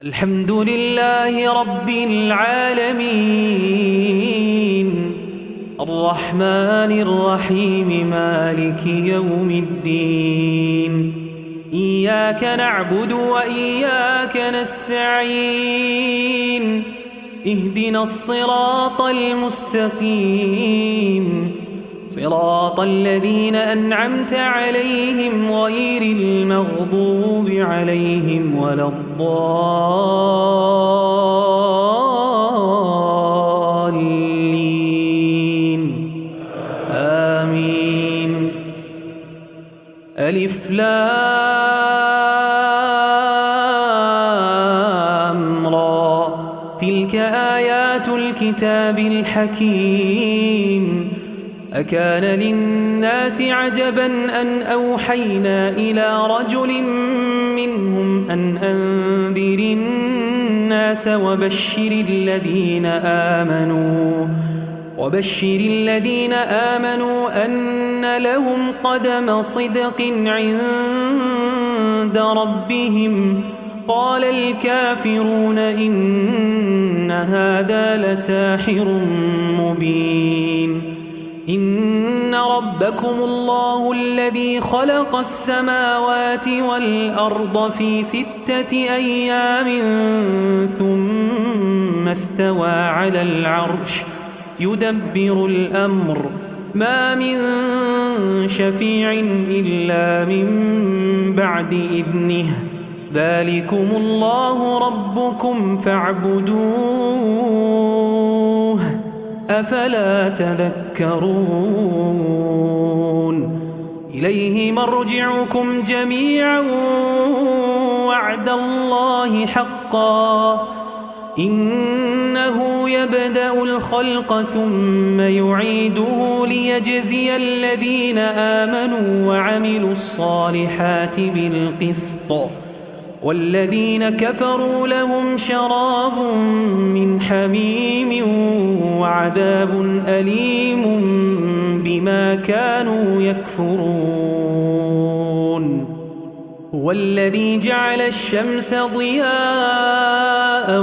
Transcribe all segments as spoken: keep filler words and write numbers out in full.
الحمد لله رب العالمين الرحمن الرحيم مالك يوم الدين إياك نعبد وإياك نستعين اهدنا الصراط المستقيم صراط الذين أنعمت عليهم غير المغضوب عليهم ولا الضالين آمين. ألف لام را تلك آيات الكتاب الحكيم أكان للناس عجبا أن أوحينا إلى رجل منهم أن أنذر الناس وبشر الذين آمنوا وبشر الذين آمنوا أن لهم قدم صدق عند ربهم قال الكافرون إن هذا لساحر مبين. إن ربكم الله الذي خلق السماوات والأرض في ستة أيام ثم استوى على العرش يدبر الأمر ما من شفيع إلا من بعد إذنه ذلكم الله ربكم فاعبدوه أفلا تذكرون. إليه مرجعكم جميعا وعد الله حقا إنه يبدأ الخلق ثم يعيده ليجزي الذين آمنوا وعملوا الصالحات بالقسط والذين كفروا لهم شراب من حميم وعذاب أليم بما كانوا يكفرون. هو الذي جعل الشمس ضياء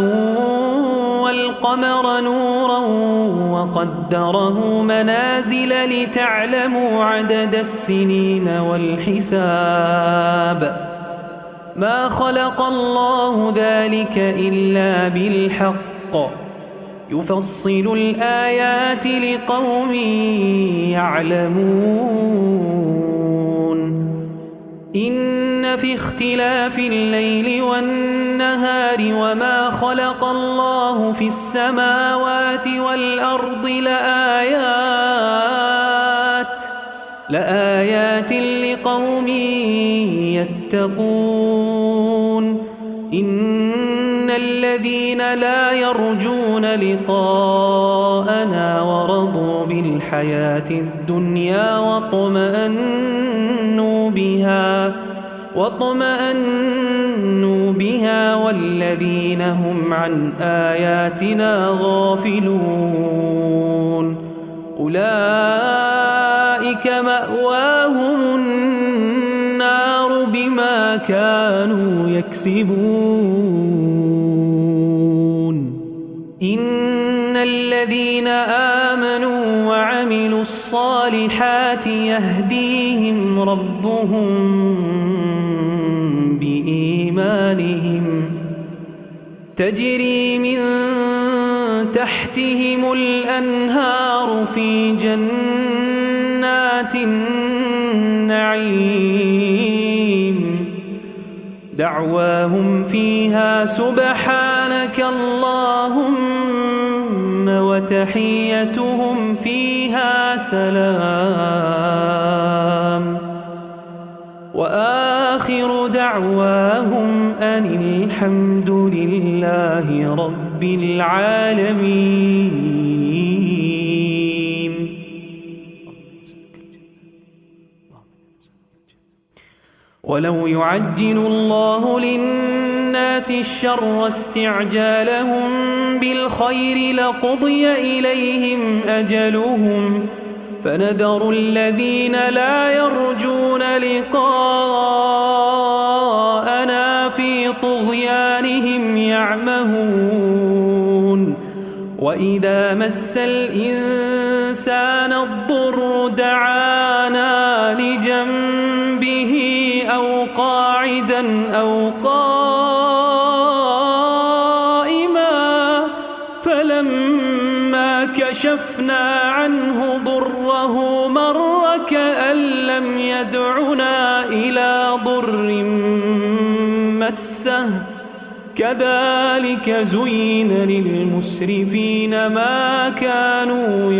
والقمر نورا وقدره منازل لتعلموا عدد السنين والحساب ما خلق الله ذلك إلا بالحق يفصل الآيات لقوم يعلمون. إن في اختلاف الليل والنهار وما خلق الله في السماوات والأرض لآيات لآيات لقوم يتقون. إن الذين لا يرجون لقاءنا ورضوا بالحياة الدنيا واطمأنوا بها واطمأنوا بها والذين هم عن آياتنا غافلون أولئك مأواهم النار بما كانوا يكسبون. إن الذين آمنوا وعملوا الصالحات يهديهم ربهم بإيمانهم تجري من تحتهم الأنهار في جنات النعيم دعواهم فيها سبحانك اللهم وتحيتهم فيها سلام وآخر دعواهم أن الحمد لله رب العالمين. ولو يعجل الله للناس الشر استعجالهم بالخير لقضي إليهم أجلهم فنذر الذين لا يرجون لقاءنا في طغيانهم بطغيانهم يعمهون وإذا مس الإنسان الضر دعانا لجنبه أو قاعدا أو قائما فلما كشفنا عنه ضره مر كأن لم يدعنا إلى ضر مسه كذلك زين للمسرفين ما كانوا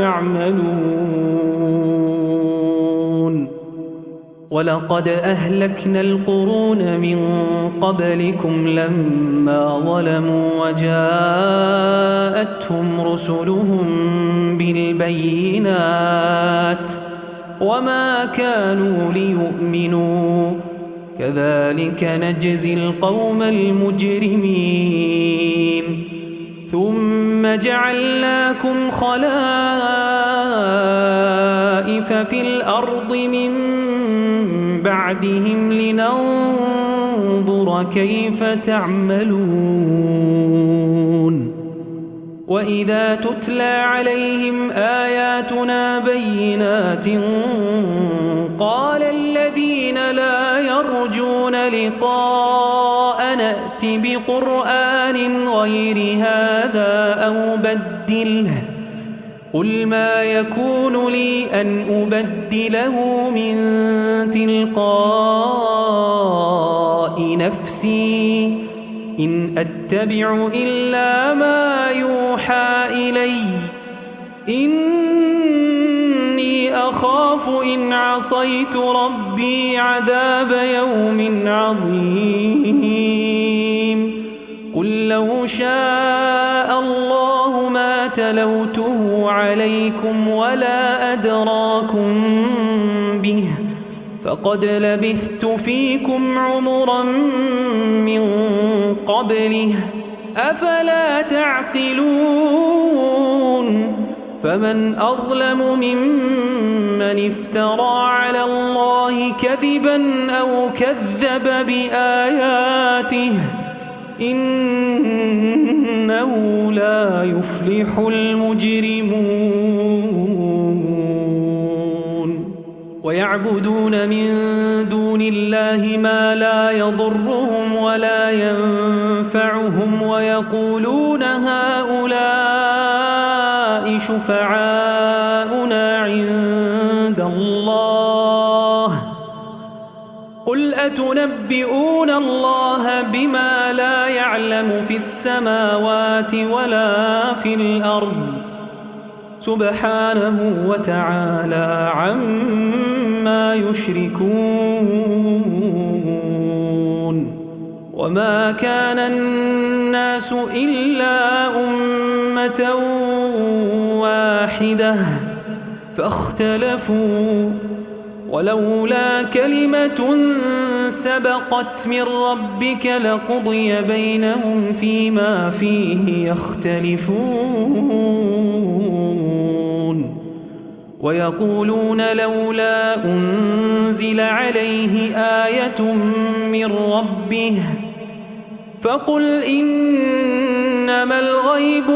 يعملون ولقد أهلكنا القرون من قبلكم لما ظلموا وجاءتهم رسلهم بالبينات وما كانوا ليؤمنوا كذلك نجزي القوم المجرمين ثم جعلناكم خلائف في الأرض من بعدهم لننظر كيف تعملون وإذا تتلى عليهم آياتنا بينات قال الذين لا يرجون لقاء نأت بقرآن غير هذا أو بدله قل ما يكون لي أن أبدله من تلقاء نفسي إن أتبع إلا ما يوحى إلي إني أخاف إن عصيت ربي عذاب يوم عظيم قل لو شاء الله ما تلوته عليكم ولا أدراكم به فقد لبثت فيكم عمرا من قبله أفلا تعقلون فمن أظلم ممن افترى على الله كذبا أو كذب بآياته إنه لا يفلح المجرمون ويعبدون من دون الله ما لا يضرهم ولا ينفعهم ويقولون هؤلاء شفعاؤنا عند الله قل أتنبئون الله بما لا يعلم في السماوات ولا في الأرض سبحانه وتعالى عما يشركون وما كان الناس إلا أمة واحدة فاختلفوا ولولا كلمة سبقت من ربك لقضي بينهم فيما فيه يختلفون ويقولون لولا أنزل عليه آية من ربه فقل إنما الغيب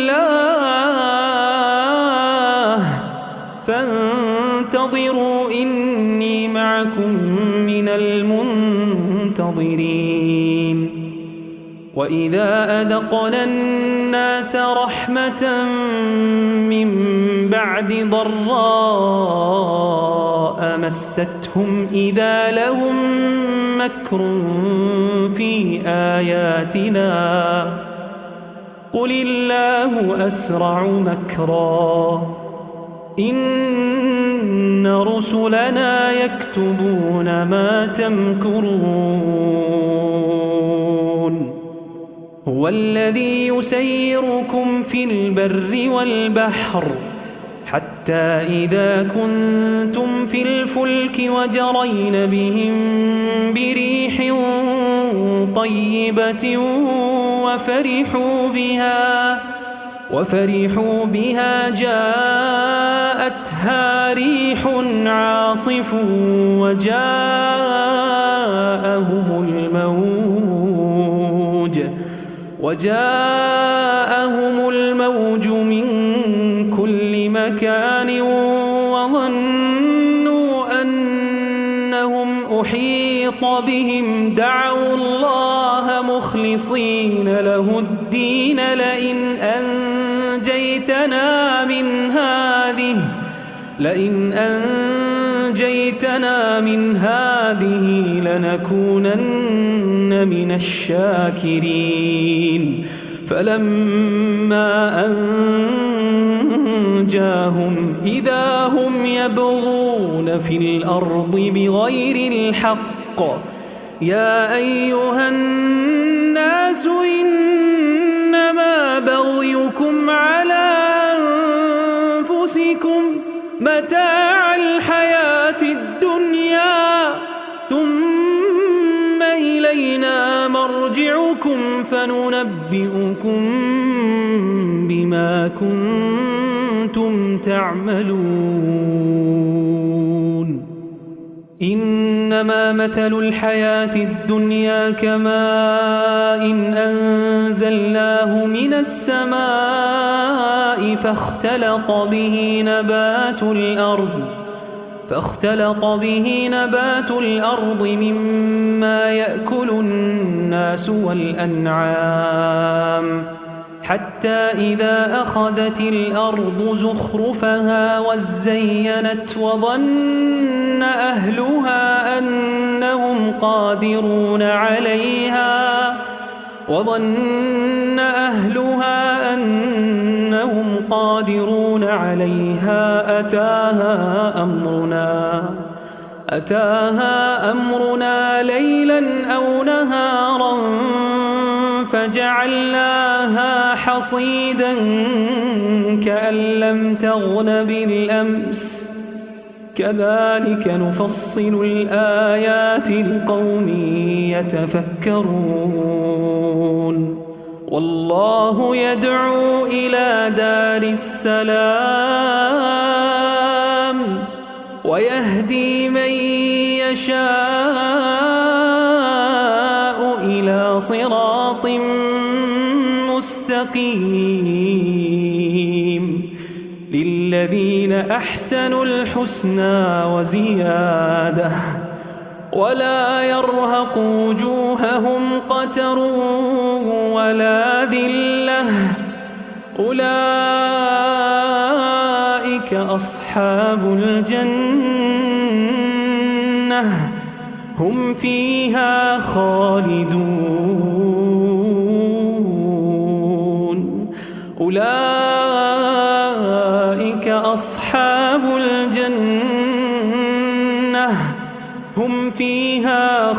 لله فانتظروا إني معكم من المنتظرين وإذا أذقنا الناس رحمة من بعد ضراء مستهم إذا لهم مكر في آياتنا قل الله أسرع مكرا إن رسلنا يكتبون ما تمكرون هو الذي يسيركم في البر والبحر حتى إذا كنتم في الفلك وجرين بهم بريح طيبة وفرحوا بها وفرحوا بها جاءتها ريح عاصف وجاءهم الموج وجاءهم الموج من كل مكان وظنوا أنهم أحيط بهم دعوا الله مخلصين له الدين لئن أنجيتنا من هذه لئن أنجيتنا من هذه لنكونن من الشاكرين فلما أنجاهم إذا هم يبغون في الأرض بغير الحق يا أيها الناس إنما بغيكم على أنفسكم متاع الحياة الدنيا ثم إلينا مرجعكم فننبئكم بما كنتم تعملون إنما مثل الحياة الدنيا كماء إن أنزلناه من السماء فاختلط به نبات الأرض فاختلط به نبات الأرض مما يأكل الناس والأنعام حتى إذا أخذت الأرض زخرفها وزينت وظن أهلها أنهم قادرون عليها وظن أهلها أنهم قادرون عليها أتاها أمرنا أتاها أمرنا ليلا أو نهارا فجعلناها حصيدا كأن لم تغن بالأمس كذلك نفصل الآيات لقوم يتفكرون والله يدعو إلى دار السلام ويهدي من يشاء إلى صراط مستقيم للذين أحسنوا الحسنى وزيادة ولا يرهق وجوههم قتر ولا ذلة أولئك أصحاب الجنة هم فيها خالدون أولئك أصحاب الجنة هم فيها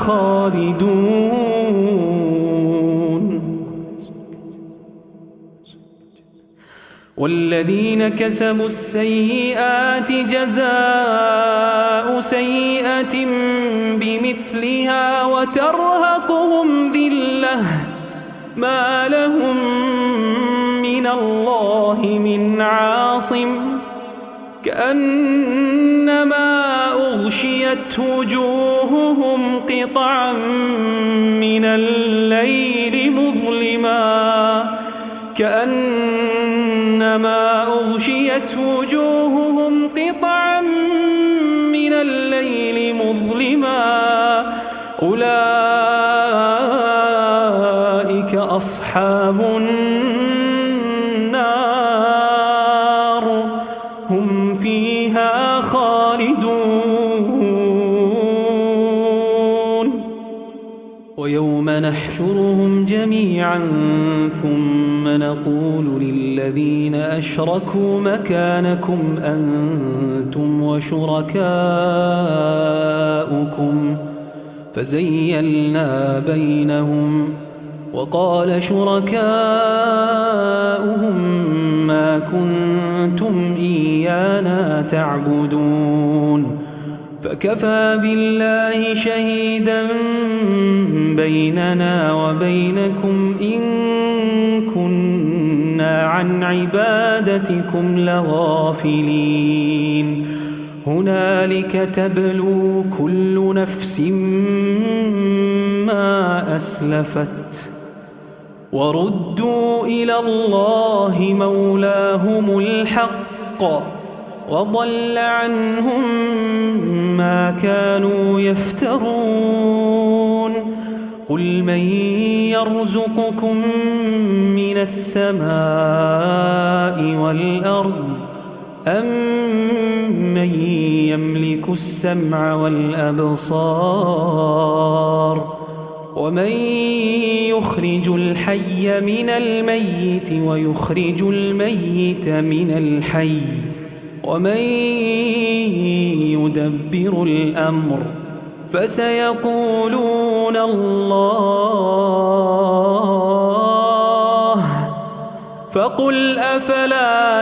خالدون والذين كسبوا السيئات جزاء سيئة بمثلها وترهقهم ذلة ما لهم من الله من عاصم كأنما أغشيت وجوههم قطعا من الليل مظلما كأنما أغشيت وجوههم قطعا من الليل مظلما أولئك أصحاب النار هم فيها خالدون ويوم نحشرهم جميعا ثم نقول للذين أشركوا مكانكم أنتم وشركاؤكم فزيلنا بينهم وقال شركاؤهم ما كنتم إيانا تعبدون فكفى بالله شهيدا بيننا وبينكم إن كنا عن عبادتكم لغافلين هنالك تبلو كل نفس ما أسلفت وردوا إلى الله مولاهم الحق وضل عنهم ما كانوا يفترون قل من يرزقكم من السماء والأرض أم من يملك السمع والأبصار ومن يخرج الحي من الميت ويخرج الميت من الحي ومن يدبر الأمر فسيقولون الله فقل أفلا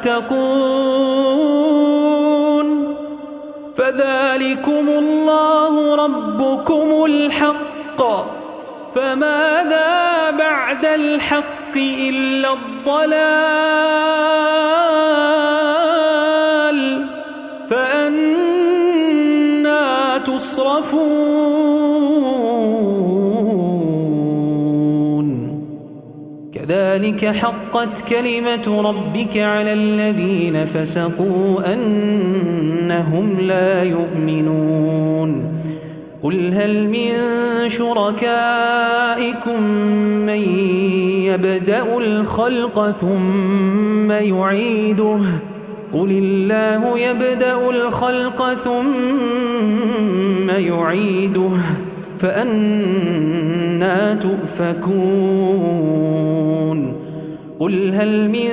تتقون فذلكم الله ربكم الحق فماذا بعد الحق إلا الضلال فأنى تصرفون كذلك حقت كلمة ربك على الذين فسقوا أنهم لا يؤمنون قل هل من شركائكم من يبدأ الخلق ثم يعيده قل الله يبدأ الخلق ثم يعيده فأنى تؤفكون قل هل من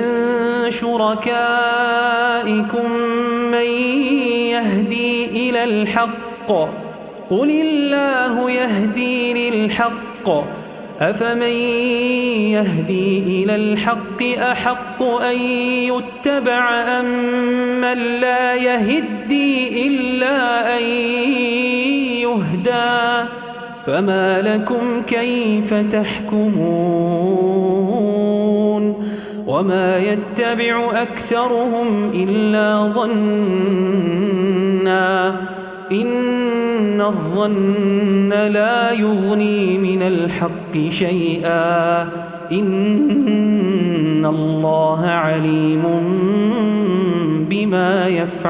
شركائكم من يهدي إلى الحق قل الله يهدي للحق أفمن يهدي إلى الحق أحق أن يتبع أم من لا يهدي إلا أن يهدى فما لكم كيف تحكمون وما يتبع أكثرهم إلا ظنا إن الظن لا يغني من الحق شيئا إن الله عليم بما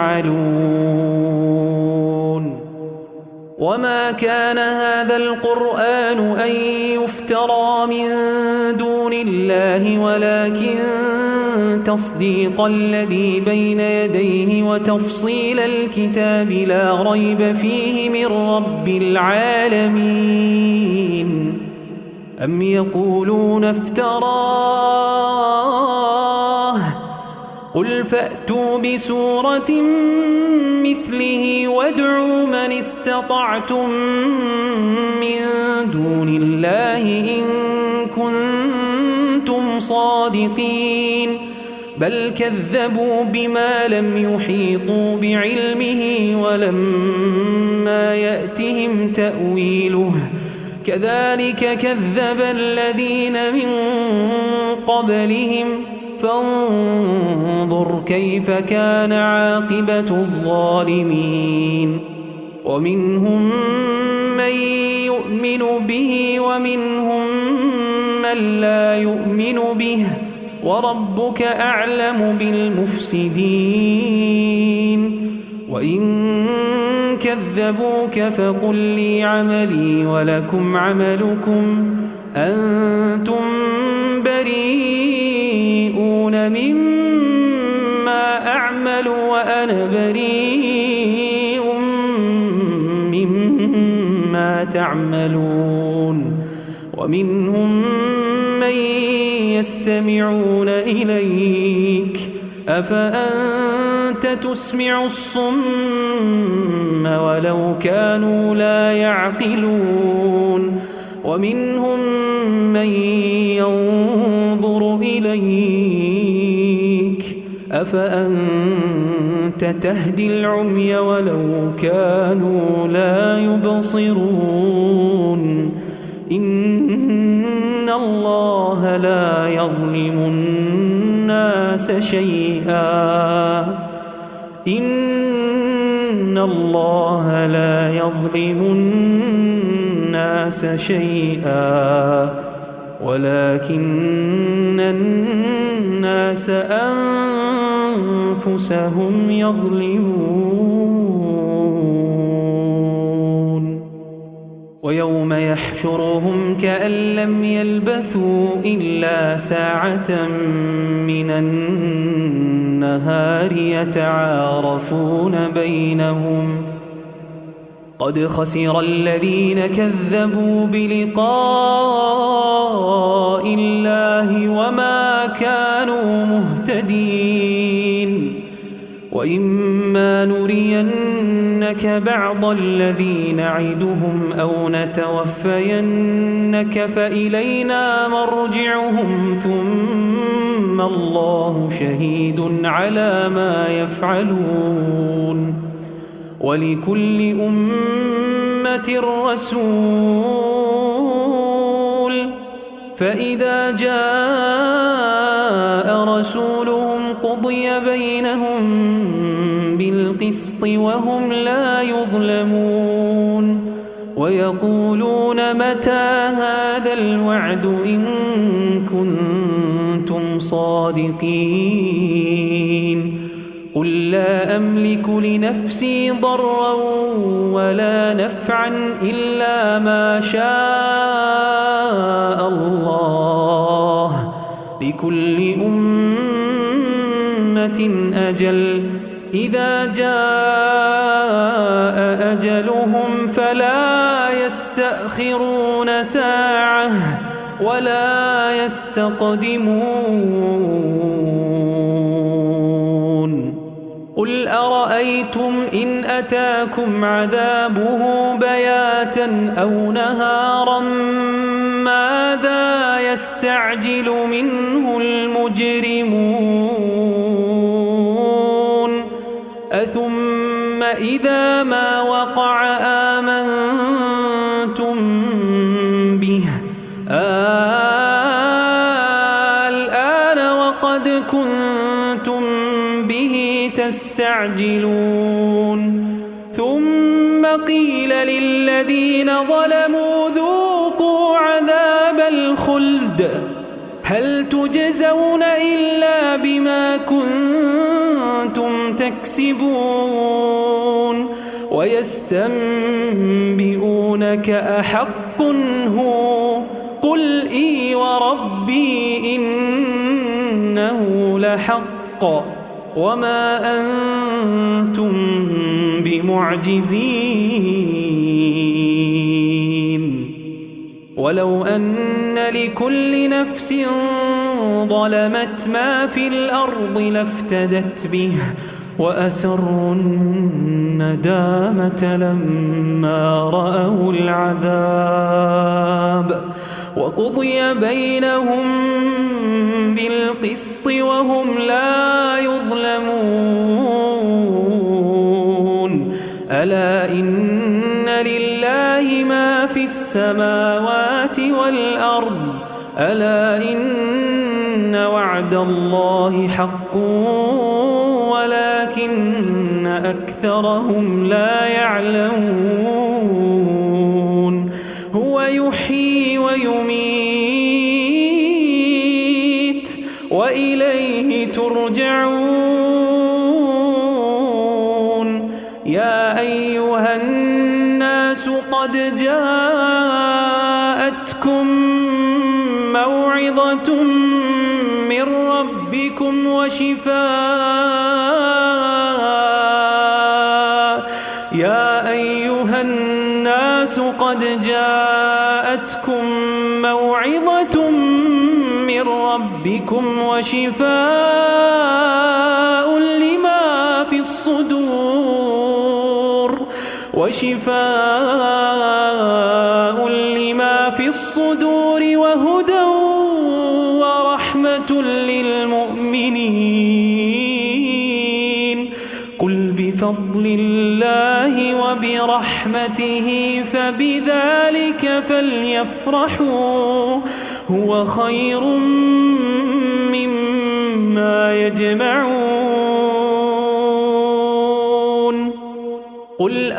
يفعلون وما كان هذا القرآن أن يفترى من دون الله ولكن تصديق الذي بين يديه وتفصيل الكتاب لا ريب فيه من رب العالمين أم يقولون افتراه قل فأتوا بسورة مثله وادعوا من استطعتم من دون الله إن كنتم صادقين بل كذبوا بما لم يحيطوا بعلمه ولما يأتهم تأويله كذلك كذب الذين من قبلهم فانظر كيف كان عاقبة الظالمين ومنهم من يؤمن به ومنهم من لا يؤمن به وربك أعلم بالمفسدين وإن كذبوك فقل لي عملي ولكم عملكم أنتم بريئون مما أعمل وأنا بريء مما تعملون ومنهم من يستمعون إليك أفأنت تسمع الصم ولو كانوا لا يعقلون ومنهم من ينظر إليك أفأنت تهدي العمي ولو كانوا لا يبصرون إن الله لا يظلم الناس شيئا إن الله لا يظلم الناس شيئا ولكن الناس أنفسهم يظلمون ويوم يحشرهم كأن لم يلبثوا إلا ساعة من النهار يتعارفون بينهم قد خسر الذين كذبوا بلقاء الله وما كانوا مهتدين وإما نرينك بعض الذي نعدهم أو نتوفينك فإلينا مرجعهم ثم الله شهيد على ما يفعلون ولكل أمة رسول فإذا جاء رسولهم قضي بينهم بالقسط وهم لا يظلمون ويقولون متى هذا الوعد إن كنتم صادقين قل لا أملك لنفسي ضرا ولا نفعا إلا ما شاء الله لكل أمة أجل إذا جاء أجلهم فلا يستأخرون ساعة ولا يستقدمون قل أرأيتم إن أتاكم عذابه بياتا أو نهارا ماذا يستعجل منه المجرمون أثم إذا ما وقع آمنتم به الآن وقد كنتم به تستعجلون ثم قيل للذين ظلموا ذوقوا عذاب الخلد هل تجزون إلا بما كنتم تكسبون ويستنبئونك أحق هو قل إي وربي إنه لحق وما أنتم بمعجزين ولو أن لكل نفس ظلمت ما في الأرض لافتدت به وأسروا الندامة لما رأوا العذاب وقضي بينهم بالقسط وهم لا يظلمون ألا إن لله ما في السماوات والأرض ألا إن وعد الله حق ولكن أكثرهم لا يعلمون هو يحيي ويميت وإليه ترجعون يا أيها الناس قد جاءتكم موعظة من ربكم وشفاء يا أيها الناس قد جاءتكم موعظة من ربكم وشفاء لما في الصدور وشفاء لما في الصدور وهدى ورحمة للمؤمنين قل بفضل الله وبرحمته فبذلك فليفرحوا هو خير مما يجمعون قل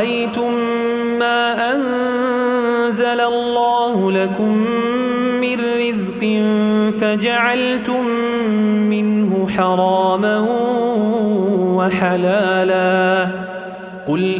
أرأيتم ما أنزل الله لكم من فجعلتم منه حراما وحلالا قل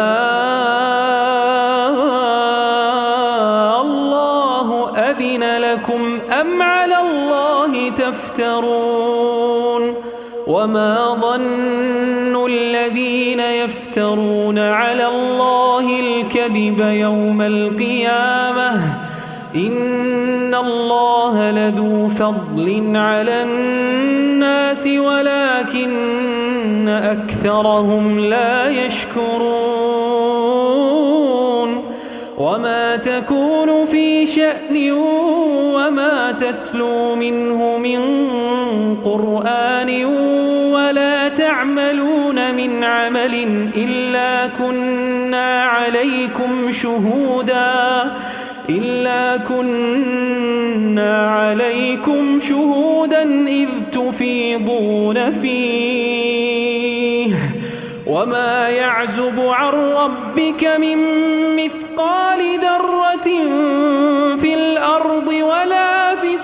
آه الله أذن لكم أم على الله تفترون وما ظن الذين يفترون على الله الكذب يوم القيامة إن الله لذو فضل على الناس ولكن أكثرهم لا يشكرون وما تكون في شأن وما تتلو منه من قرآن ولا تعملون من عمل إلا كنا عليكم شهودا إلا كنا عليكم شهودا إذ تفيضون فيه وما يعزب عن ربك من مثقال ذرة في الأرض ولا في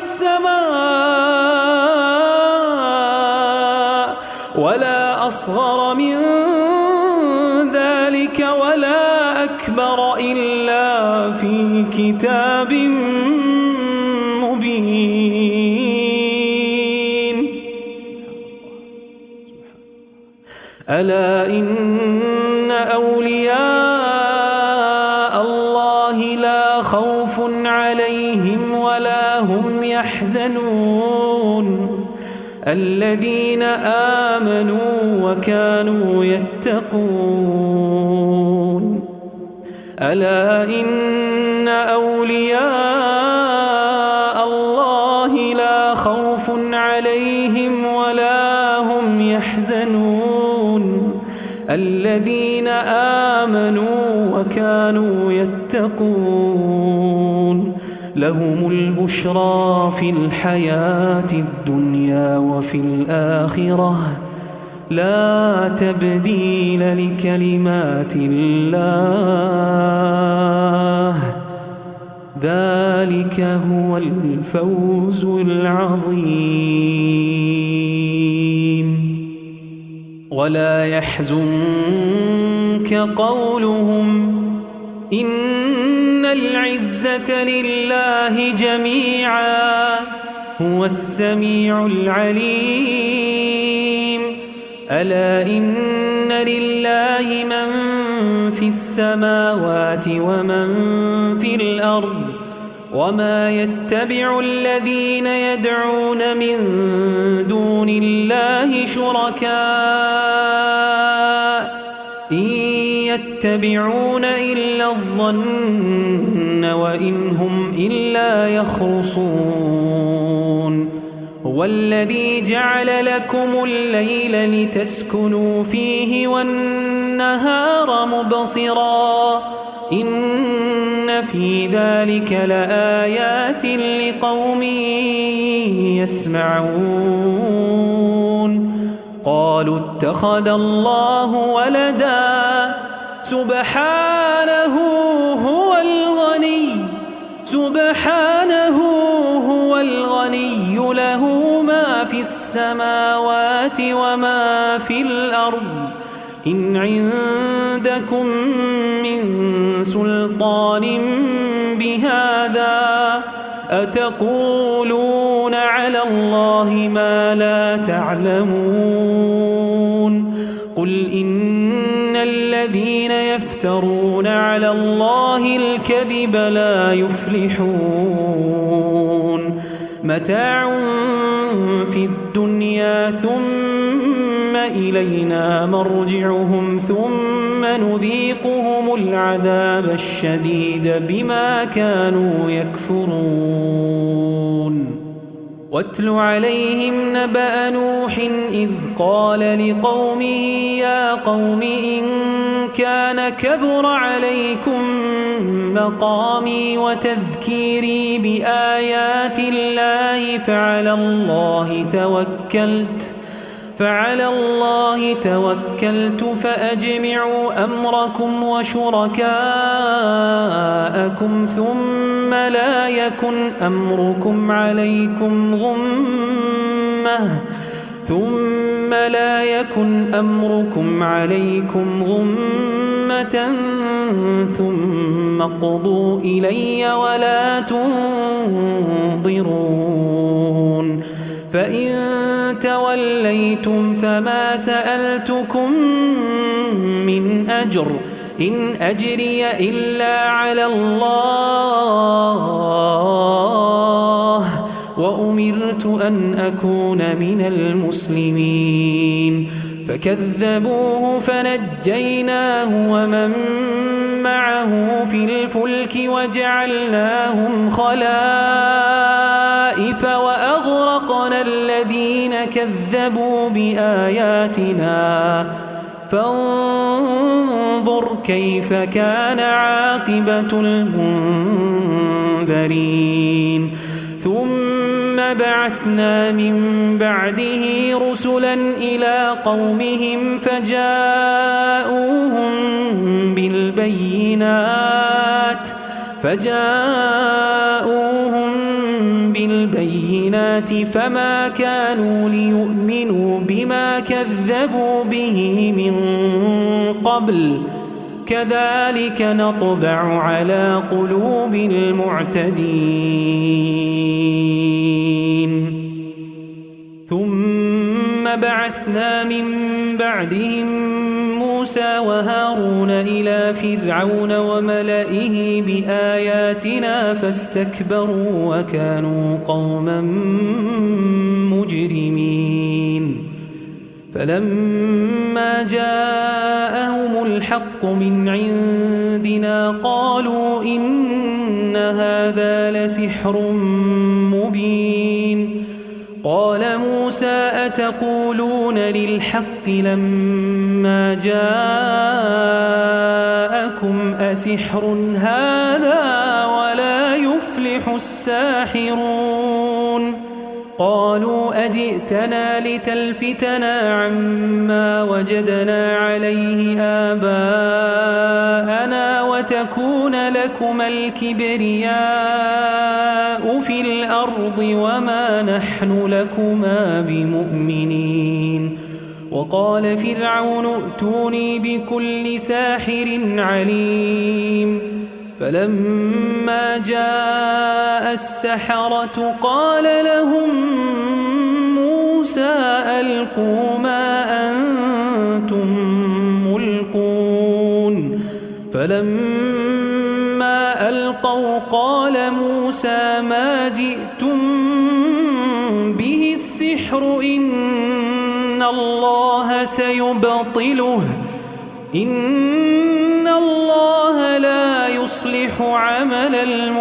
السماء ولا أصغر من ذلك ولا أكبر إلا في كتاب مبين ألا إن أولياء الله لا خوف عليهم ولا هم يحزنون الذين آمنوا وكانوا يتقون ألا إن أولياء الله لا خوف عليهم ولا هم يحزنون الذين آمنوا وكانوا يتقون لهم البشرى في الحياة الدنيا وفي الآخرة لا تبديل لكلمات الله ذلك هو الفوز العظيم ولا يحزنك قولهم إن العزة لله جميعا هو السميع العليم ألا إن لله من في السماوات ومن في الأرض وما يتبع الذين يدعون من دون الله شركاء إن يتبعون إلا الظن وإن هم إلا يخرصون هو الذي جعل لكم الليل لتسكنوا فيه والنهار مبصرا إن في ذلك لآيات لقوم يسمعون قالوا اتخذ الله ولدا سبحانه هو الغني سبحانه هو الغني له ما في السماوات وما في الأرض إن عندكم من سلطان بهذا أتقولون على الله ما لا تعلمون قل إن الذين يفترون على الله الكذب لا يفلحون متاع في الدنيا ثم إلينا مرجعهم ثم نذيقهم العذاب الشديد بما كانوا يكفرون واتل عليهم نبأ نوح إذ قال لقومه يا قوم إن كان كبر عليكم مقامي وتذكيري بآيات الله فعلى الله توكلت فعلى الله توكلت فأجمعوا أمركم وشركاءكم ثم لا يكن أمركم عليكم غمة ثم لا يكن أمركم عليكم غمة ثم اقضوا إلي ولا تنظرون فإن توليتم فما سألتكم من أجر إن أجري إلا على الله وأمرت أن أكون من المسلمين فكذبوه فنجيناه ومن معه في الفلك وجعلناهم خلائف وأغرقنا الذين كذبوا بآياتنا فانظر كيف كان عاقبة المنذرين ثم بعثنا من بعده رسلا إلى قومهم فجاءوهم بالبينات فجاءوهم بالبينات فما كانوا ليؤمنوا بما كذبوا به من قبل كذلك نطبع على قلوب المعتدين ثم بعثنا من بعدهم موسى وهارون إلى فرعون وملئه بآياتنا فاستكبروا وكانوا قوما مجرمين فلما جاءهم الحق من عندنا قالوا إن هذا لسحر مبين قال موسى أتقولون للحق لما جاءكم أسحر هذا ولا يفلح الساحرون قالوا أجئتنا لتلفتنا عما وجدنا عليه آباءنا وتكون لكما الكبرياء في الأرض وما نحن لكما بمؤمنين وقال فرعون ائتوني بكل ساحر عليم فلما جاء السحرة قال لهم موسى ألقوا ما أنتم ملقون فلما ألقوا قال موسى ما جئتم به السحر إن الله سيبطله إن الله لا يصلح عمل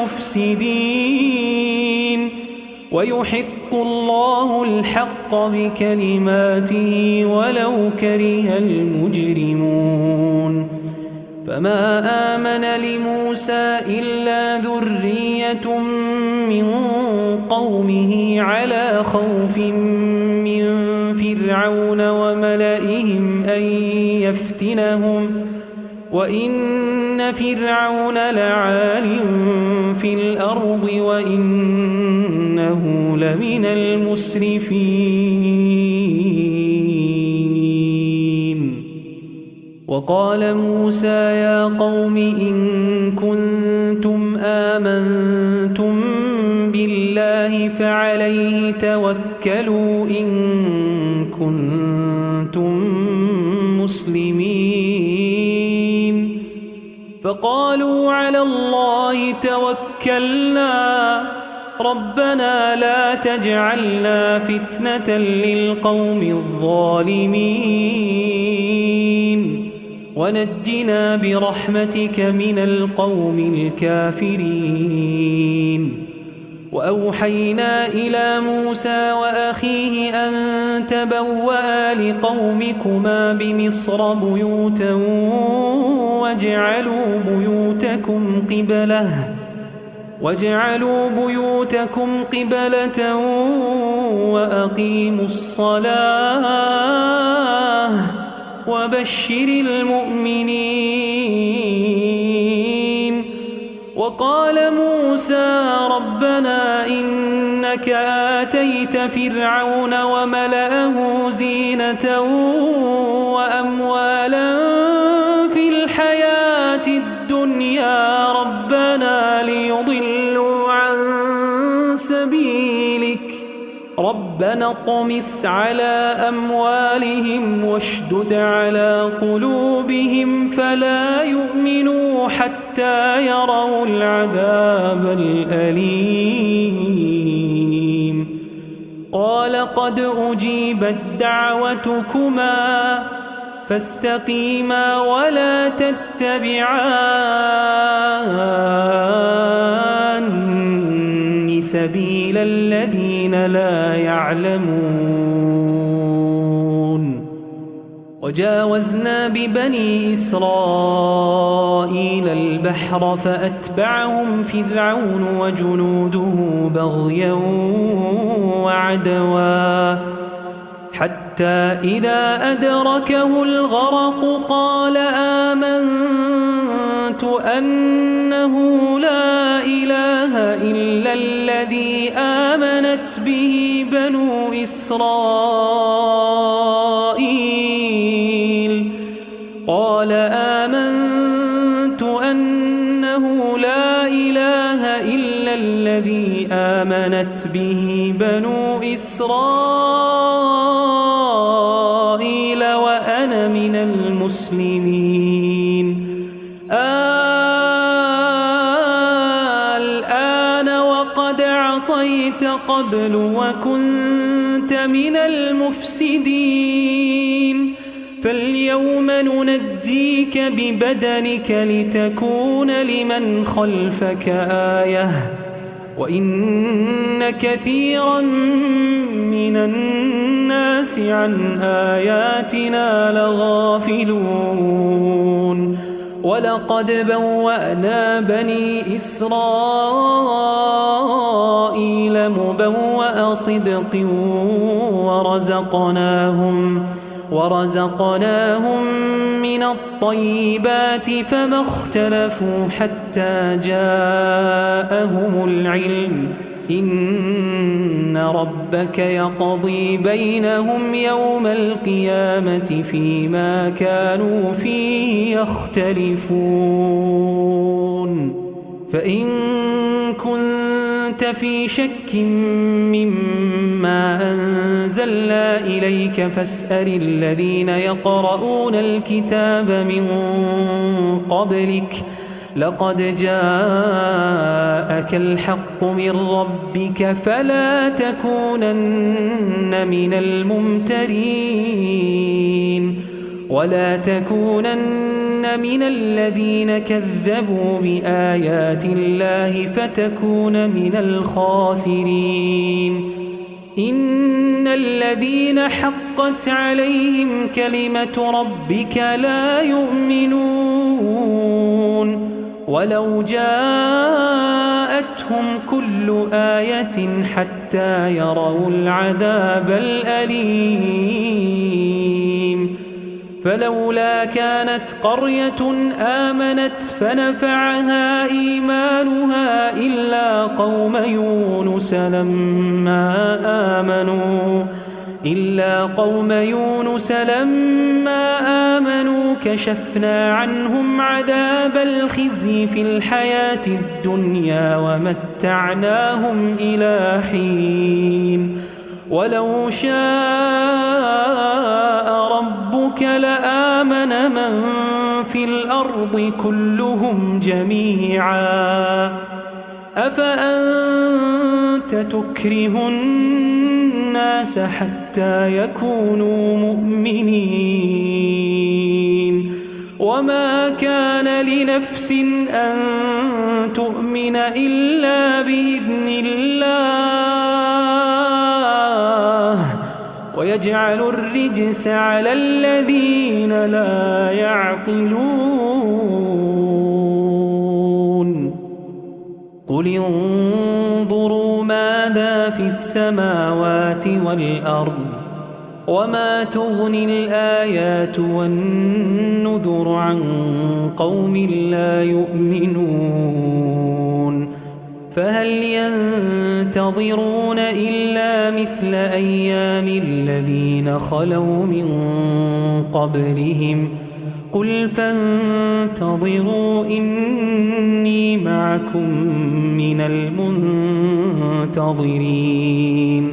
المفسدين ويحق الله الحق بكلماته ولو كره المجرمون فما آمن لموسى إلا ذرية من قومه على خوف من فرعون وملئهم أن يفتنهم وإن فرعون لعال في الأرض وإنه لمن المسرفين وقال موسى يا قوم إن كنتم آمنتم بالله فعليه توكلوا إن كنتم مسلمين فقالوا على الله توكلنا ربنا لا تجعلنا فتنة للقوم الظالمين ونجنا برحمتك من القوم الكافرين وأوحينا إلى موسى وأخيه أن تبوأ لقومكما بمصر بيوتا واجعلوا بيوتكم قبلة واجعلوا بيوتكم قبلة وأقيموا الصلاة وبشر المؤمنين وقال موسى ربنا إنك آتيت فرعون وملأه زينة وأموالا في الحياة الدنيا ربنا ليضلوا عن سبيلك ربنا اطمس على أموالهم واشدد على قلوبهم فلا يؤمنوا حتى يروا العذاب الأليم قال قد أجيبت دعوتكما فاستقيما ولا تتبعان سبيل الذين لا يعلمون وجاوزنا ببني إسرائيل البحر فأتبعهم فرعون وجنوده بغيا وعدوا حتى إذا أدركه الغرق قال آمنت أنه لا إله إلا الذي آمنت به بنو إسرائيل قال آمنت أنه لا إله إلا الذي آمنت به بنو إسرائيل وأنا من المسلمين الآن وقد عصيت قبل وكنت من المفسدين فاليوم ننجيك ببدنك لتكون لمن خلفك آية وإن كثيرا من الناس عن آياتنا لغافلون ولقد بوأنا بني إسرائيل مبوأ صدق ورزقناهم ورزقناهم من الطيبات فما اختلفوا حتى جاءهم العلم إن ربك يقضي بينهم يوم القيامة فيما كانوا فيه يختلفون فإن كنت في شك مما أنزلنا إليك فاسأل الذين يقرؤون الكتاب من قبلك لقد جاءك الحق من ربك فلا تكونن من الممترين ولا تكونن من الذين كذبوا بآيات الله فتكون من الخاسرين إن الذين حقت عليهم كلمة ربك لا يؤمنون ولو جاءتهم كل آية حتى يروا العذاب الأليم فلولا كانت قرية آمنت فنفعها إيمانها إلا قوم يونس لما آمنوا إلا قوم يونس لما آمنوا كشفنا عنهم عذاب الخزي في الحياة الدنيا ومتعناهم إلى حين ولو شاء ربك لآمن من في الأرض كلهم جميعا أفأنت تكره الناس حتى يكونوا مؤمنين وما كان لنفس أن تؤمن إلا بإذن الله ويجعل الرجس على الذين لا يعقلون قل انظروا ماذا في السماوات والأرض وما تغني الآيات والنذر عن قوم لا يؤمنون فهل ينتظرون إلا مثل أيام الذين خلوا من قبلهم قل فانتظروا إني معكم من المنتظرين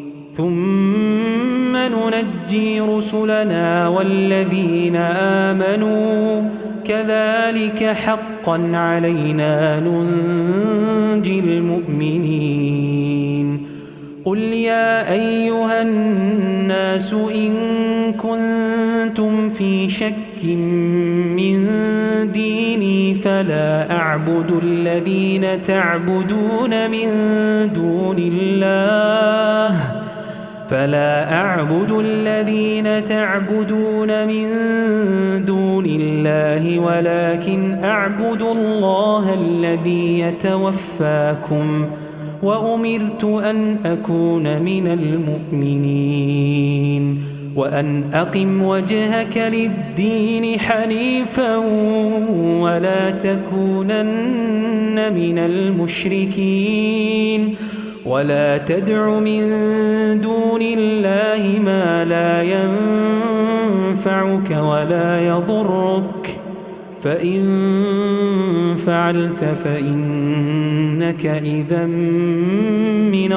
ثم ننجي رسلنا والذين آمنوا كذلك حقا علينا ننجي المؤمنين قل يا أيها الناس إن كنتم في شك من ديني فلا أعبد الذين تعبدون من دون الله فلا أعبد الذين تعبدون من دون الله ولكن أعبد الله الذي يتوفاكم وأمرت أن أكون من المؤمنين وأن أقم وجهك للدين حنيفا ولا تكونن من المشركين ولا تدع من دون الله ما لا ينفعك ولا يضرك فإن فعلت فإنك إذا من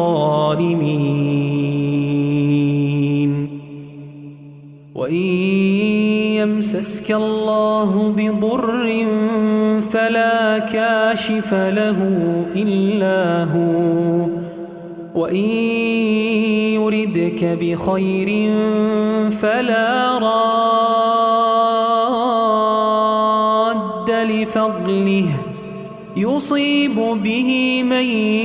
الظالمين وإن يمسسك الله بضر فلا كاشف له إلا هو وإن يردك بخير فلا راد لفضله يصيب به من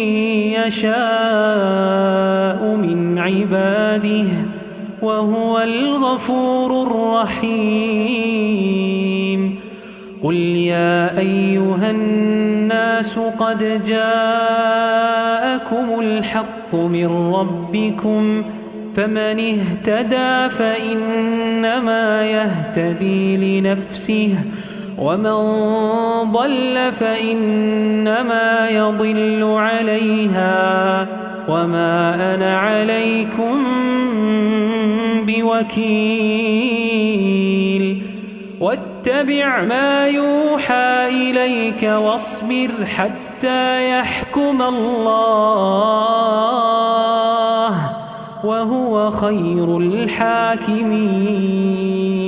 يشاء من عباده وهو الغفور الرحيم قل يا أيها الناس قد جاءكم الحق من ربكم فمن اهتدى فإنما يهتدي لنفسه ومن ضل فإنما يضل عليها وما أنا عليكم بوكيل واتبع ما يوحى إليك واصبر حتى يحكم الله وهو خير الحاكمين